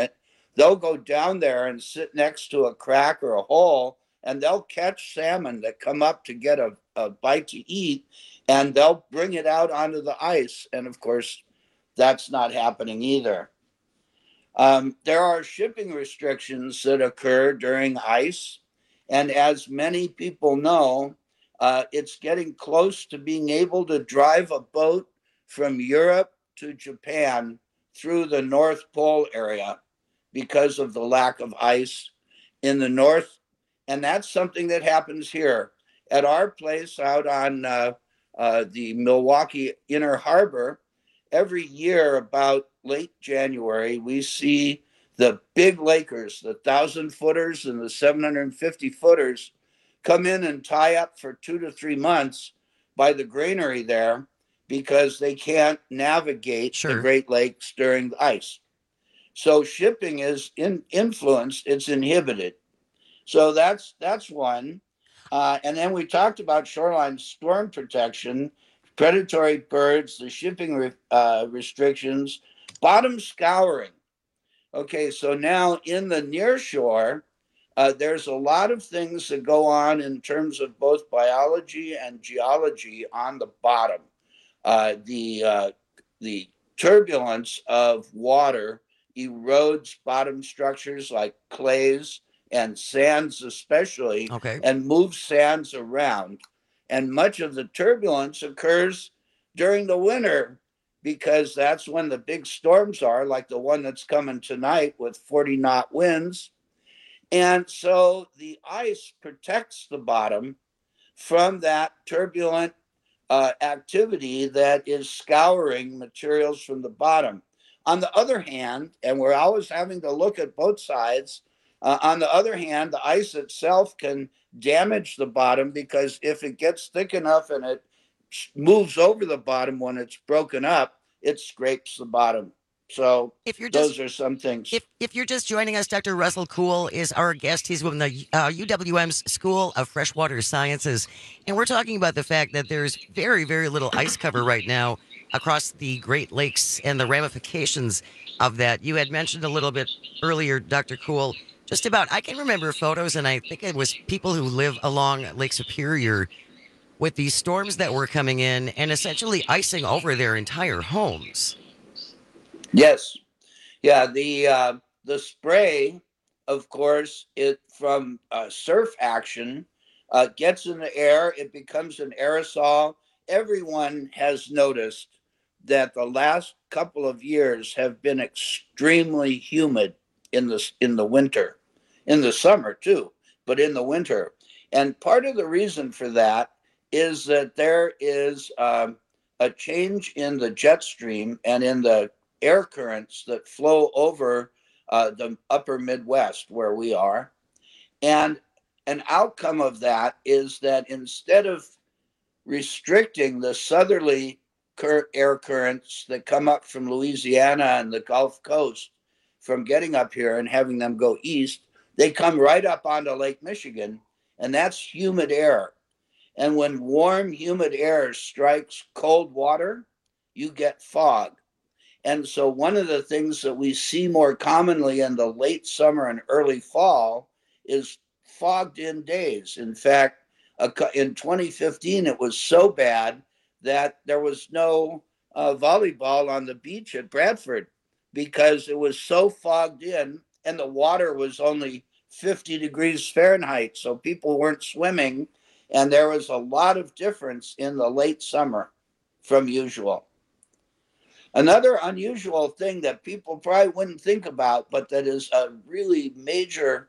they'll go down there and sit next to a crack or a hole, and they'll catch salmon that come up to get a, a bite to eat, and they'll bring it out onto the ice. And of course, that's not happening either. Um, there are shipping restrictions that occur during ice. And as many people know, uh, it's getting close to being able to drive a boat from Europe to Japan through the North Pole area because of the lack of ice in the north. And that's something that happens here at our place out on uh, uh, the Milwaukee Inner Harbor. Every year, about late January, we see the big Lakers, the thousand footers and the seven hundred fifty footers, come in and tie up for two to three months by the granary there because they can't navigate sure. the Great Lakes during the ice. So shipping is in, influenced, it's inhibited. So that's that's one. Uh, and then we talked about shoreline storm protection, predatory birds, the shipping re, uh, restrictions, bottom scouring. Okay, so now in the near shore, uh, there's a lot of things that go on in terms of both biology and geology on the bottom. Uh, the uh, the turbulence of water erodes bottom structures like clays and sands especially, okay. and moves sands around. And much of the turbulence occurs during the winter because that's when the big storms are, like the one that's coming tonight with forty knot winds. And so the ice protects the bottom from that turbulent uh, activity that is scouring materials from the bottom. On the other hand, and we're always having to look at both sides, uh, on the other hand, the ice itself can damage the bottom because if it gets thick enough and it moves over the bottom when it's broken up, it scrapes the bottom. So if you're those just, are some things. If if you're just joining us, Doctor Russell Kuhl is our guest. He's from the uh, U W M's School of Freshwater Sciences. And we're talking about the fact that there's very, very little ice cover right now across the Great Lakes and the ramifications of that. You had mentioned a little bit earlier, Doctor Kuhl, just about, I can remember photos, and I think it was people who live along Lake Superior with these storms that were coming in and essentially icing over their entire homes. Yes. Yeah, the uh, the spray, of course, it from uh, surf action uh, gets in the air. It becomes an aerosol. Everyone has noticed that the last couple of years have been extremely humid in the in the winter, in the summer too, but in the winter. And part of the reason for that is that there is um, a change in the jet stream and in the air currents that flow over uh, the upper Midwest where we are. And an outcome of that is that instead of restricting the southerly cur- air currents that come up from Louisiana and the Gulf Coast from getting up here and having them go east, they come right up onto Lake Michigan, and that's humid air. And when warm, humid air strikes cold water, you get fog. And so one of the things that we see more commonly in the late summer and early fall is fogged in days. In fact, in twenty fifteen, it was so bad that there was no uh, volleyball on the beach at Bradford because it was so fogged in and the water was only fifty degrees Fahrenheit. So people weren't swimming, and there was a lot of difference in the late summer from usual. Another unusual thing that people probably wouldn't think about, but that is a really major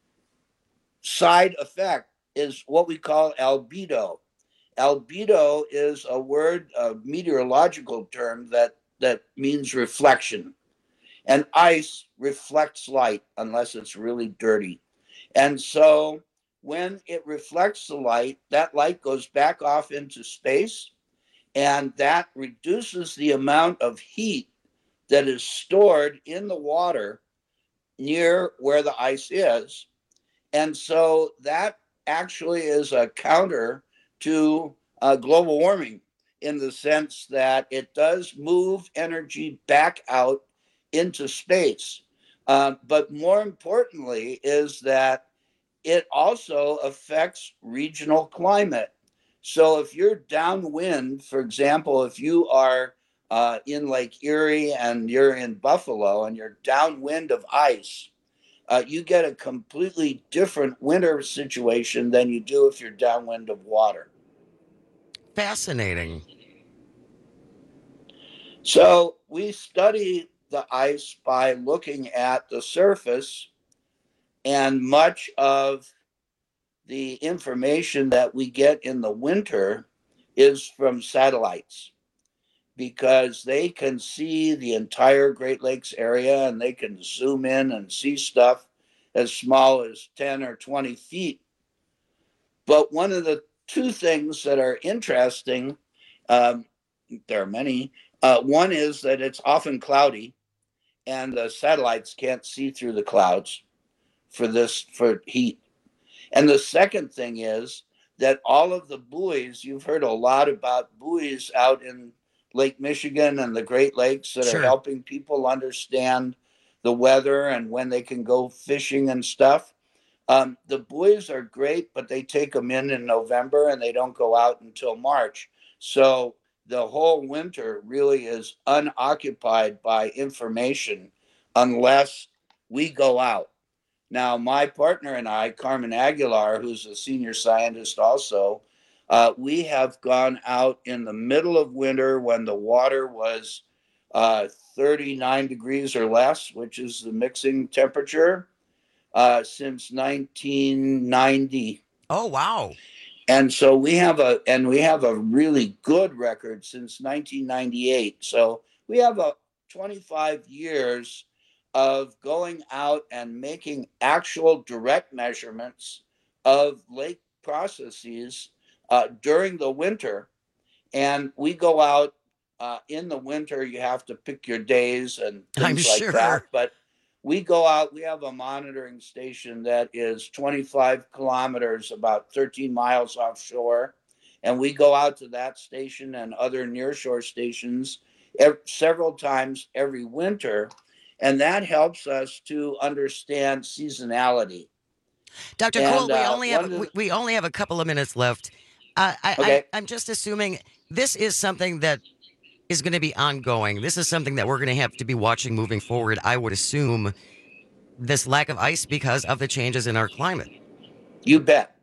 side effect, is what we call albedo. Albedo is a word, a meteorological term that, that means reflection. And ice reflects light unless it's really dirty. And so when it reflects the light, that light goes back off into space, and that reduces the amount of heat that is stored in the water near where the ice is. And so that actually is a counter to uh, global warming in the sense that it does move energy back out into space. Uh, but more importantly is that it also affects regional climate. So if you're downwind, for example, if you are uh, in Lake Erie and you're in Buffalo and you're downwind of ice, uh, you get a completely different winter situation than you do if you're downwind of water. Fascinating. So we study the ice by looking at the surface, and much of the information that we get in the winter is from satellites, because they can see the entire Great Lakes area and they can zoom in and see stuff as small as ten or twenty feet. But one of the two things that are interesting, um, there are many, uh, one is that it's often cloudy and the satellites can't see through the clouds for this, for heat. And the second thing is that all of the buoys, you've heard a lot about buoys out in Lake Michigan and the Great Lakes that Sure. are helping people understand the weather and when they can go fishing and stuff. Um, the buoys are great, but they take them in in November and they don't go out until March. So the whole winter really is unoccupied by information unless we go out. Now, my partner and I, Carmen Aguilar, who's a senior scientist also, uh, we have gone out in the middle of winter when the water was uh, thirty-nine degrees or less, which is the mixing temperature, uh, since nineteen ninety. Oh, wow. And so we have a and we have a really good record since nineteen ninety-eight. So we have a twenty-five years of going out and making actual direct measurements of lake processes uh, during the winter. And we go out uh, in the winter. You have to pick your days and things I'm like sure. that. But we go out, we have a monitoring station that is twenty-five kilometers, about thirteen miles offshore. And we go out to that station and other nearshore stations ev- several times every winter. And that helps us to understand seasonality. Doctor And, Cole, we uh, only have one of we, the- we only have a couple of minutes left. Uh, I, Okay. I, I'm just assuming this is something that is going to be ongoing. This is something that we're going to have to be watching moving forward. I would assume this lack of ice because of the changes in our climate. You bet.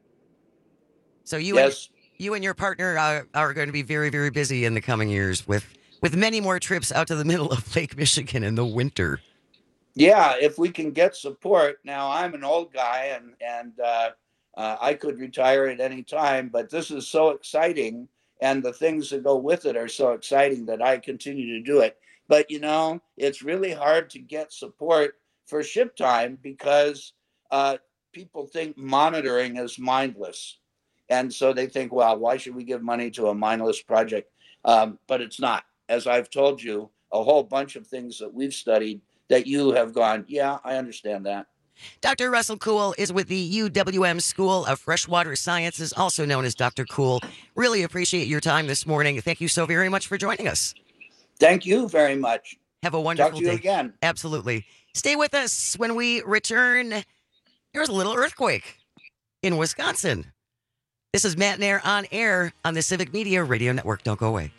So you Yes. and you and your partner are, are going to be very, very busy in the coming years with with many more trips out to the middle of Lake Michigan in the winter. Yeah, if we can get support. Now, I'm an old guy and, and uh, uh, I could retire at any time, but this is so exciting. And the things that go with it are so exciting that I continue to do it. But, you know, it's really hard to get support for ship time because uh, people think monitoring is mindless. And so they think, well, why should we give money to a mindless project? Um, but it's not. As I've told you, a whole bunch of things that we've studied that you have gone, yeah, I understand that. Doctor Russell Cool is with the U W M School of Freshwater Sciences, also known as Doctor Cool. Really appreciate your time this morning. Thank you so very much for joining us. Thank you very much. Have a wonderful Talk to you day. again. Absolutely. Stay with us when we return. There's a little earthquake in Wisconsin. This is Matt Nair on air on the Civic Media Radio Network. Don't go away.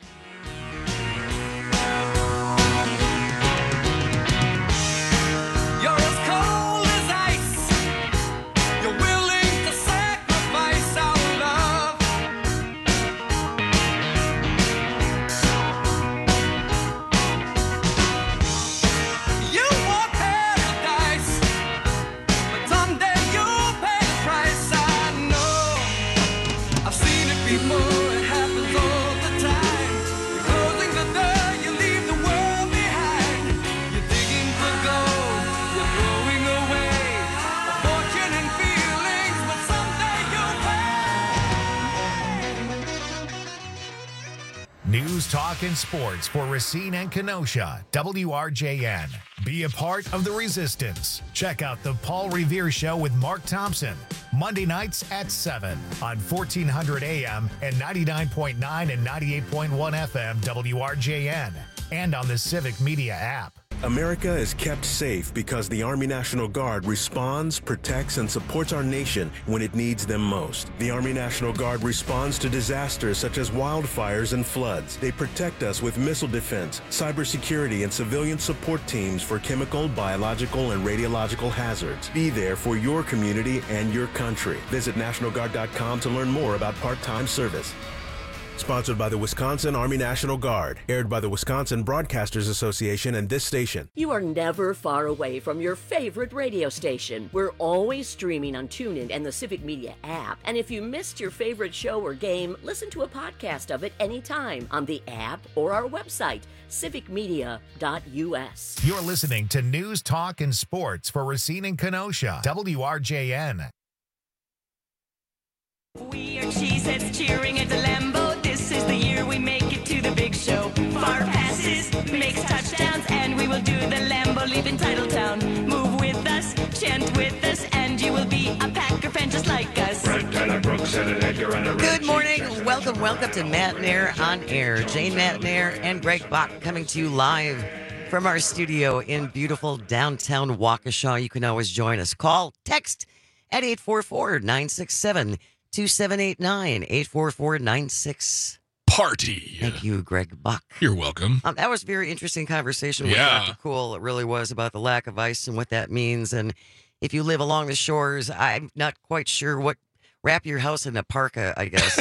News, talk, and sports for Racine and Kenosha. W R J N. Be a part of the resistance. Check out the Paul Revere Show with Mark Thompson. Monday nights at seven on fourteen hundred A M and ninety-nine point nine and ninety-eight point one F M W R J N. And on the Civic Media app. America is kept safe because the Army National Guard responds, protects, and supports our nation when it needs them most. The Army National Guard responds to disasters such as wildfires and floods. They protect us with missile defense, cybersecurity, and civilian support teams for chemical, biological, and radiological hazards. Be there for your community and your country. Visit National Guard dot com to learn more about part-time service. Sponsored by the Wisconsin Army National Guard. Aired by the Wisconsin Broadcasters Association and this station. You are never far away from your favorite radio station. We're always streaming on TuneIn and the Civic Media app. And if you missed your favorite show or game, listen to a podcast of it anytime on the app or our website, civic media dot u s. You're listening to News, Talk, and Sports for Racine and Kenosha. W R J N. We are Cheeseheads cheering at the Lambeau. This is the year we make it to the big show. Far passes, makes touchdowns, and we will do the Lambeau leaving Titletown. Move with us, chant with us, and you will be a Packer fan just like us. Good morning. Welcome, welcome to Matt Nair on Air. Jane Matt Nair and Greg Bach coming to you live from our studio in beautiful downtown Waukesha. You can always join us. Call, text at eight four four, nine six seven, two seven eight nine, eight four four, nine six. Party. Thank you, Greg Buck. You're welcome. Um, that was a very interesting conversation with Yeah. Doctor Cool. It really was about the lack of ice and what that means. And if you live along the shores, I'm not quite sure what. Wrap your house in a parka, I guess.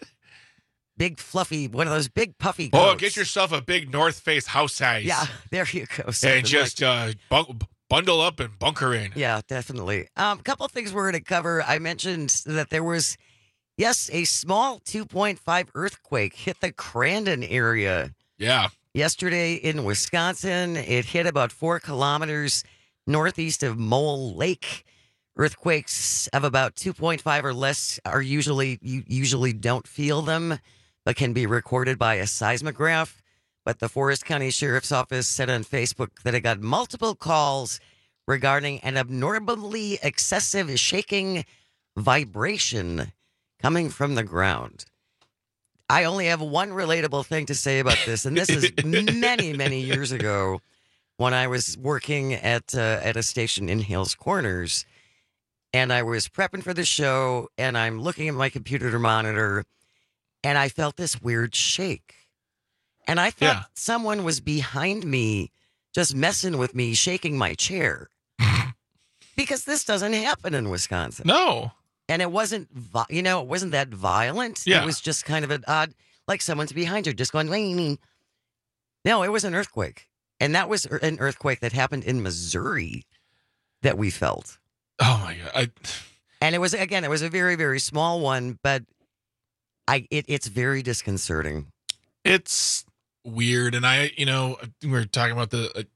Big fluffy, one of those big puffy coats. Oh, get yourself a big North Face house size. Yeah, there you go. Something And just like- uh, bun- bundle up and bunker in. Yeah, definitely. Um, a couple of things we're going to cover. I mentioned that there was, yes, a small two point five earthquake hit the Crandon area. Yeah. Yesterday in Wisconsin, it hit about four kilometers northeast of Mole Lake. Earthquakes of about two point five or less are usually, you usually don't feel them, but can be recorded by a seismograph. But the Forest County Sheriff's Office said on Facebook that it got multiple calls regarding an abnormally excessive shaking vibration coming from the ground. I only have one relatable thing to say about this, and this is many, many years ago when I was working at uh, at a station in Hales Corners, and I was prepping for the show, and I'm looking at my computer monitor, and I felt this weird shake. And I thought Yeah. someone was behind me just messing with me, shaking my chair. Because this doesn't happen in Wisconsin. No. And it wasn't, vi- you know, it wasn't that violent. Yeah. It was just kind of an odd, like someone's behind you just going, "Wing." No, it was an earthquake. And that was an earthquake that happened in Missouri that we felt. Oh, my God. I, And it was, again, it was a very, very small one, but I it, it's very disconcerting. it's weird. And I, you know, I think we were talking about the. Uh,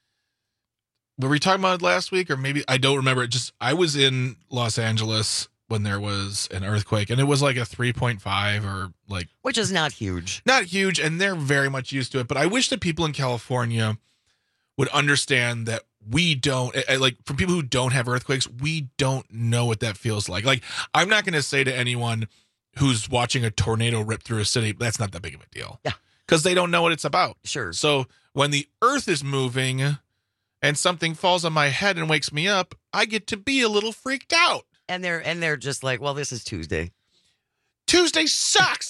were we talking about it last week? Or maybe, I don't remember. It just, I was in Los Angeles when there was an earthquake, and it was like a three point five or like. Which is not huge. Not huge, and they're very much used to it. But I wish that people in California would understand that we don't, uh, like, for people who don't have earthquakes, we don't know what that feels like. Like, I'm not going to say to anyone who's watching a tornado rip through a city, that's not that big of a deal. Yeah. Because they don't know what it's about. Sure. So when the earth is moving and something falls on my head and wakes me up, I get to be a little freaked out. And they're and they're just like, well, this is Tuesday. Tuesday sucks.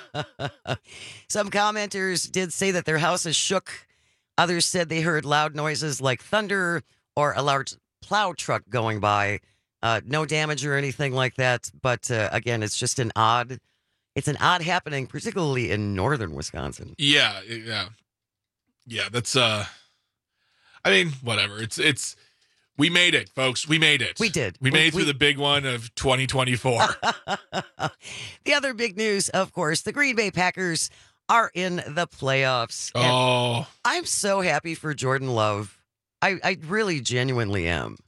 Some commenters did say that their houses shook. Others said they heard loud noises like thunder or a large plow truck going by. Uh, no damage or anything like that. But uh, again, it's just an odd, it's an odd happening, particularly in northern Wisconsin. Yeah, yeah, yeah. That's uh, I mean, whatever. It's it's. We made it, folks. We made it. We did. We made We- it through we- the big one of twenty twenty-four. The other big news, of course, the Green Bay Packers are in the playoffs. And Oh, I'm so happy for Jordan Love. I, I really genuinely am.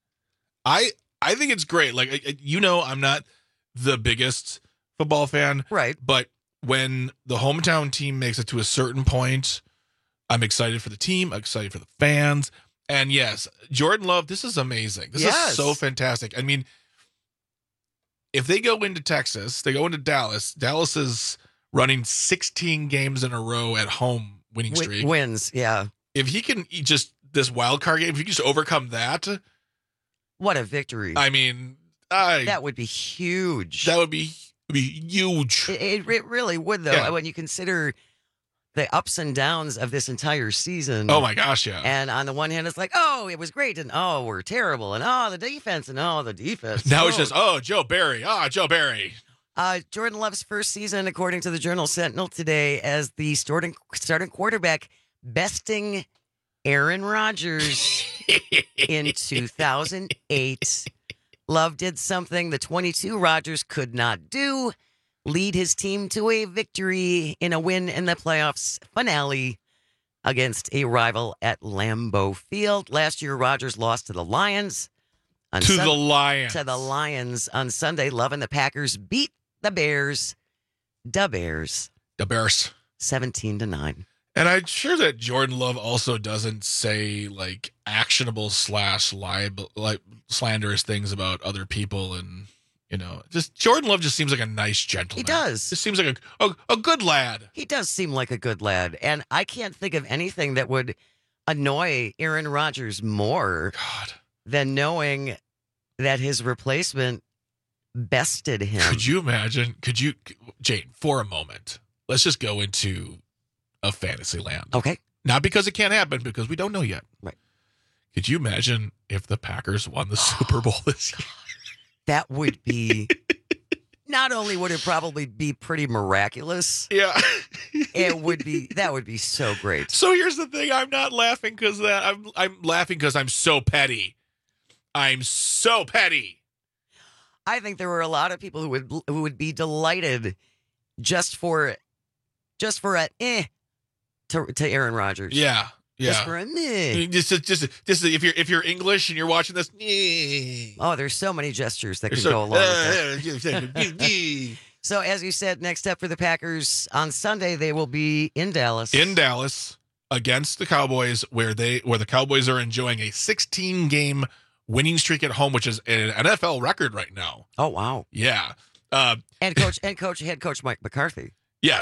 I I think it's great. Like, I- I- you know, I'm not the biggest football fan, right? But when the hometown team makes it to a certain point, I'm excited for the team. I'm excited for the fans. And yes, Jordan Love, this is amazing. This Yes. is so fantastic. I mean, if they go into Texas, they go into Dallas. Dallas is running sixteen games in a row at home winning Wi- streak. wins, yeah. If he can e- just this wild card game, if you could just overcome that, what a victory! I mean, I, that would be huge. That would be be huge. It, it, it really would, though, yeah. when you consider the ups and downs of this entire season. Oh my gosh, yeah. And on the one hand, it's like, oh, it was great, and oh, we're terrible, and oh, the defense, and oh, the defense. Now oh. it's just, oh, Joe Barry, ah, oh, Joe Barry. Uh, Jordan Love's first season, according to the Journal Sentinel today, as the starting starting quarterback, besting Aaron Rodgers in two thousand eight. Love did something the twenty-two Rodgers could not do. Lead his team to a victory in a win in the playoffs finale against a rival at Lambeau Field. Last year, Rodgers lost to the Lions. On to sun- the Lions. To the Lions on Sunday. Love and the Packers beat the Bears. The Bears. The Bears. seventeen to nine. And I'm sure that Jordan Love also doesn't say like actionable slash libel, like slanderous things about other people, and you know, just Jordan Love just seems like a nice gentleman. He does. Just seems like a, a a good lad. He does seem like a good lad, and I can't think of anything that would annoy Aaron Rodgers more God. than knowing that his replacement bested him. Could you imagine? Could you, Jane, for a moment? Let's just go into a fantasy land. Okay. Not because it can't happen, because we don't know yet. Right. Could you imagine if the Packers won the Super Bowl this year? That would be, not only would it probably be pretty miraculous. Yeah. It would be, that would be so great. So here's the thing. I'm not laughing because that I'm, I'm laughing because I'm so petty. I'm so petty. I think there were a lot of people who would, who would be delighted just for, just for a eh. To, to Aaron Rodgers. Yeah. Yeah. Just for a meh. Just, just, just if you're if you're English and you're watching this, eh. Oh, there's so many gestures that There's can so, go along uh, with that. So, as you said, next up for the Packers on Sunday, they will be in Dallas. In Dallas against the Cowboys, where they where the Cowboys are enjoying a sixteen game winning streak at home, which is an N F L record right now. Oh wow! Yeah. Uh, and coach and coach head coach Mike McCarthy. Yeah.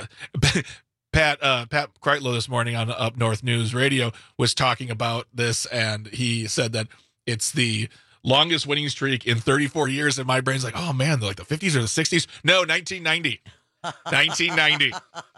Pat uh, Pat Kreitlow this morning on Up North News Radio was talking about this, and he said that it's the longest winning streak in thirty-four years. And my brain's like, oh man, like the fifties or the sixties? No, nineteen ninety. nineteen ninety.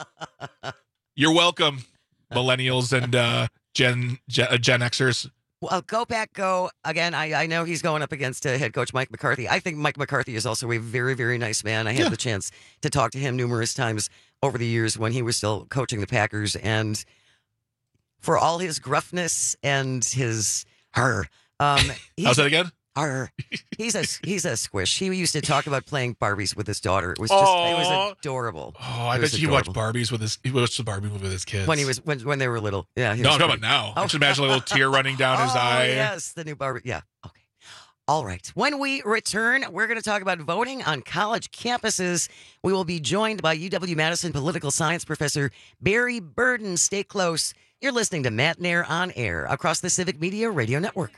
You're welcome, millennials and uh, Gen, Gen Gen Xers. Well, go back, go again. I, I know he's going up against uh, head coach Mike McCarthy. I think Mike McCarthy is also a very, very nice man. I had yeah. the chance to talk to him numerous times over the years when he was still coaching the Packers. And for all his gruffness and his her, um, how's that again? Her, he's a he's a squish. He used to talk about playing Barbies with his daughter. It was just Aww. It was adorable. Oh, I bet you watched Barbies with his he watched the Barbie movie with his kids when he was when when they were little. Yeah, he no, was I'm talking about now. Oh. I just imagine a little tear running down his oh, eye. Yes, the new Barbie. Yeah, okay. All right. When we return, we're going to talk about voting on college campuses. We will be joined by U W-Madison political science professor Barry Burden. Stay close. You're listening to Matt Nair on Air across the Civic Media Radio Network.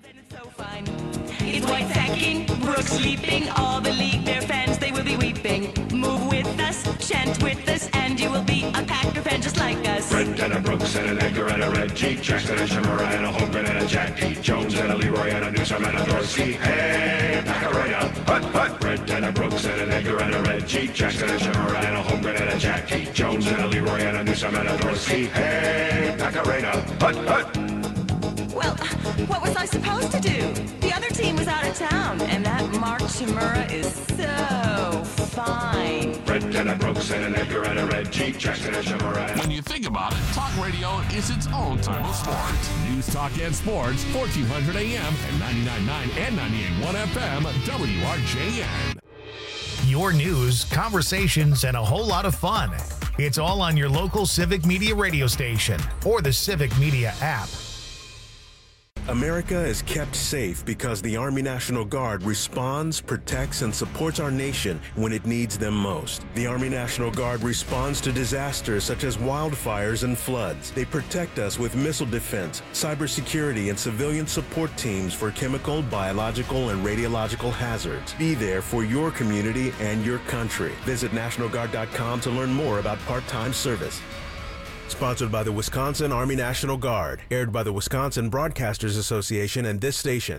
It's white sacking, Brooks sleeping, all the league, their fans, they will be weeping. Move with us, chant with us, and you will be a Packer fan just like us. Brent and a Brooks and an Edgar and a Reggie, Jackson and Shimura and a Holmgren and a Jackie, Jones and a Leroy and a Newsom and a Dorsey. Hey, Packarena, hut, hut. Brent and a Brooks and an Edgar and a Reggie, Jackson and Shimura and a Holmgren and a Jackie, Jones and a Leroy and a Newsom and a Dorsey. Hey, Packarena, hut, hut. Well, what was I supposed to do? The other team was out of town, and that Mark Shimura is so fine. Brent and a Brooks and an Edgar and a Reggie, Jackson and Shimura. When you think about it, talk radio is its own type of sports. News, talk, and sports, fourteen hundred A M and ninety-nine point nine and ninety-eight point one F M, W R J N. Your news, conversations, and a whole lot of fun. It's all on your local Civic Media radio station or the Civic Media app. America is kept safe because the Army National Guard responds, protects, and supports our nation when it needs them most. The Army National Guard responds to disasters such as wildfires and floods. They protect us with missile defense, cybersecurity, and civilian support teams for chemical, biological, and radiological hazards. Be there for your community and your country. Visit National Guard dot com to learn more about part-time service. Sponsored by the Wisconsin Army National Guard. Aired by the Wisconsin Broadcasters Association and this station.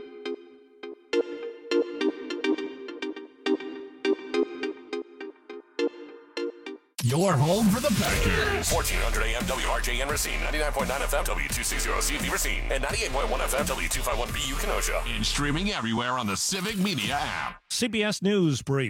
Your home for the Packers. fourteen hundred A M W R J N Racine, ninety-nine point nine F M W two sixty C V Racine, and ninety-eight point one F M W two fifty-one B U Kenosha. And streaming everywhere on the Civic Media app. C B S News Brief.